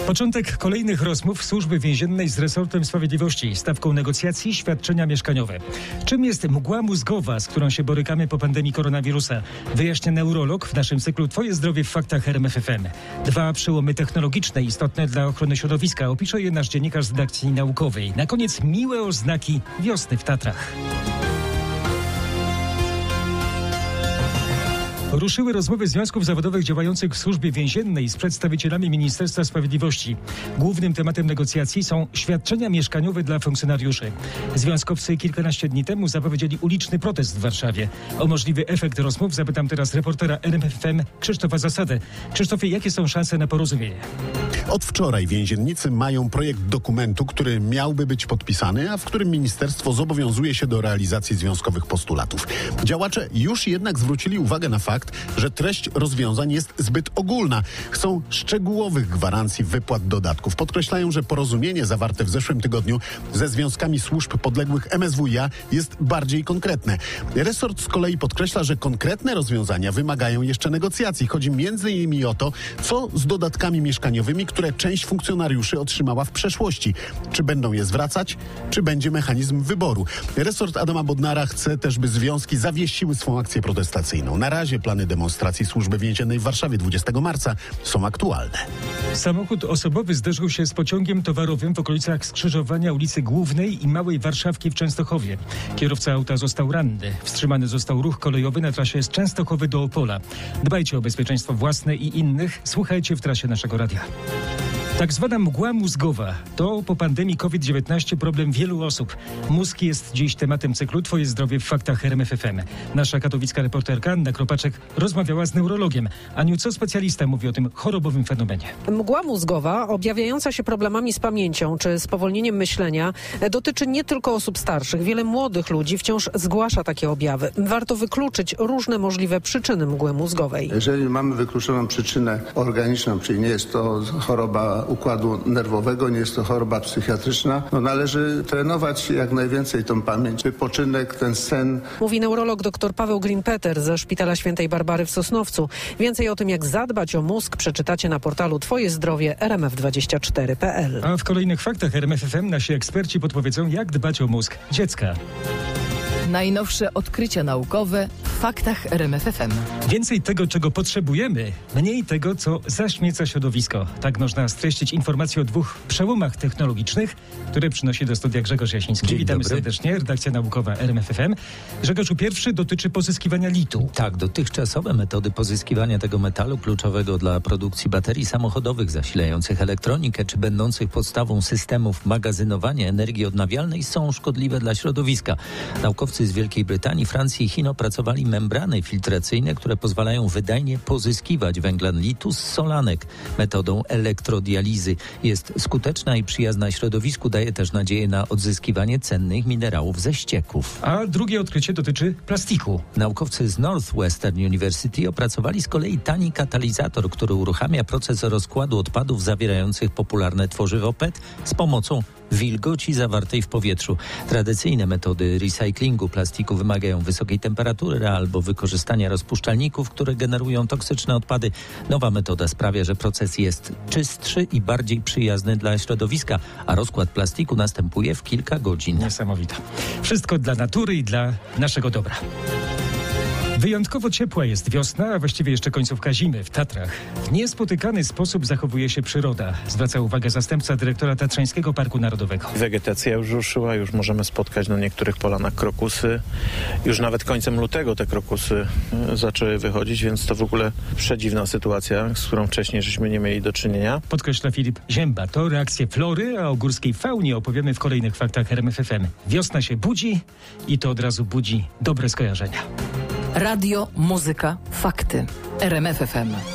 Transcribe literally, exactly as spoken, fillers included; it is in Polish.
Początek kolejnych rozmów Służby Więziennej z resortem sprawiedliwości, stawką negocjacji świadczenia mieszkaniowe. Czym jest mgła mózgowa, z którą się borykamy po pandemii koronawirusa? Wyjaśnia neurolog w naszym cyklu Twoje zdrowie w faktach R M F F M. Dwa przełomy technologiczne istotne dla ochrony środowiska. Opisze je nasz dziennikarz z redakcji naukowej. Na koniec miłe oznaki wiosny w Tatrach. Ruszyły rozmowy związków zawodowych działających w Służbie Więziennej z przedstawicielami Ministerstwa Sprawiedliwości. Głównym tematem negocjacji są świadczenia mieszkaniowe dla funkcjonariuszy. Związkowcy kilkanaście dni temu zapowiedzieli uliczny protest w Warszawie. O możliwy efekt rozmów zapytam teraz reportera R M F F M Krzysztofa Zasadę. Krzysztofie, jakie są szanse na porozumienie? Od wczoraj więziennicy mają projekt dokumentu, który miałby być podpisany, a w którym ministerstwo zobowiązuje się do realizacji związkowych postulatów. Działacze już jednak zwrócili uwagę na fakt, że treść rozwiązań jest zbyt ogólna. Chcą szczegółowych gwarancji wypłat dodatków. Podkreślają, że porozumienie zawarte w zeszłym tygodniu ze związkami służb podległych M S W iA jest bardziej konkretne. Resort z kolei podkreśla, że konkretne rozwiązania wymagają jeszcze negocjacji. Chodzi między innymi o to, co z dodatkami mieszkaniowymi, które część funkcjonariuszy otrzymała w przeszłości. Czy będą je zwracać, czy będzie mechanizm wyboru. Resort Adama Bodnara chce też, by związki zawiesiły swą akcję protestacyjną. Na razie plany demonstracji Służby Więziennej w Warszawie dwudziestego marca są aktualne. Samochód osobowy zderzył się z pociągiem towarowym w okolicach skrzyżowania ulicy Głównej i Małej Warszawki w Częstochowie. Kierowca auta został ranny. Wstrzymany został ruch kolejowy na trasie z Częstochowy do Opola. Dbajcie o bezpieczeństwo własne i innych. Słuchajcie w trasie naszego radia. Tak zwana mgła mózgowa to po pandemii COVID dziewiętnaście problem wielu osób. Mózg jest dziś tematem cyklu Twoje zdrowie w faktach R M F F M. Nasza katowicka reporterka Anna Kropaczek rozmawiała z neurologiem. Aniu, co specjalista mówi o tym chorobowym fenomenie? Mgła mózgowa, objawiająca się problemami z pamięcią czy spowolnieniem myślenia, dotyczy nie tylko osób starszych. Wiele młodych ludzi wciąż zgłasza takie objawy. Warto wykluczyć różne możliwe przyczyny mgły mózgowej. Jeżeli mamy wykluczoną przyczynę organiczną, czyli nie jest to choroba układu nerwowego, nie jest to choroba psychiatryczna, no należy trenować jak najwięcej tą pamięć, wypoczynek, ten sen. Mówi neurolog dr Paweł Greenpeter ze Szpitala Świętej Barbary w Sosnowcu. Więcej o tym, jak zadbać o mózg, przeczytacie na portalu Twoje zdrowie R M F dwadzieścia cztery kropka P L. A w kolejnych faktach R M F F M nasi eksperci podpowiedzą, jak dbać o mózg dziecka. Najnowsze odkrycia naukowe w faktach R M F F M. Więcej tego, czego potrzebujemy, mniej tego, co zaśmieca środowisko. Tak można streścić informacje o dwóch przełomach technologicznych, które przynosi do studia Grzegorz Jasiński. Dzień Witamy dobry. serdecznie, redakcja naukowa R M F F M. Grzegorzu, pierwszy dotyczy pozyskiwania litu. Tak, dotychczasowe metody pozyskiwania tego metalu kluczowego dla produkcji baterii samochodowych zasilających elektronikę czy będących podstawą systemów magazynowania energii odnawialnej są szkodliwe dla środowiska. Naukowcy z Wielkiej Brytanii, Francji i Chin opracowali membrany filtracyjne, które pozwalają wydajnie pozyskiwać węglan litu z solanek metodą elektrodializy. Jest skuteczna i przyjazna środowisku, daje też nadzieję na odzyskiwanie cennych minerałów ze ścieków. A drugie odkrycie dotyczy plastiku. Naukowcy z Northwestern University opracowali z kolei tani katalizator, który uruchamia proces rozkładu odpadów zawierających popularne tworzywo P E T z pomocą wilgoci zawartej w powietrzu. Tradycyjne metody recyklingu plastiku wymagają wysokiej temperatury albo wykorzystania rozpuszczalników, które generują toksyczne odpady. Nowa metoda sprawia, że proces jest czystszy i bardziej przyjazny dla środowiska, a rozkład plastiku następuje w kilka godzin. Niesamowite. Wszystko dla natury i dla naszego dobra. Wyjątkowo ciepła jest wiosna, a właściwie jeszcze końcówka zimy w Tatrach. W niespotykany sposób zachowuje się przyroda, zwraca uwagę zastępca dyrektora Tatrzańskiego Parku Narodowego. Wegetacja już ruszyła, już możemy spotkać na niektórych polanach krokusy. Już nawet końcem lutego te krokusy zaczęły wychodzić, więc to w ogóle przedziwna sytuacja, z którą wcześniej żeśmy nie mieli do czynienia. Podkreśla Filip Zięba. To reakcje flory, a o górskiej faunie opowiemy w kolejnych faktach R M F F M. Wiosna się budzi i to od razu budzi dobre skojarzenia. Radio, muzyka, fakty. R M F F M.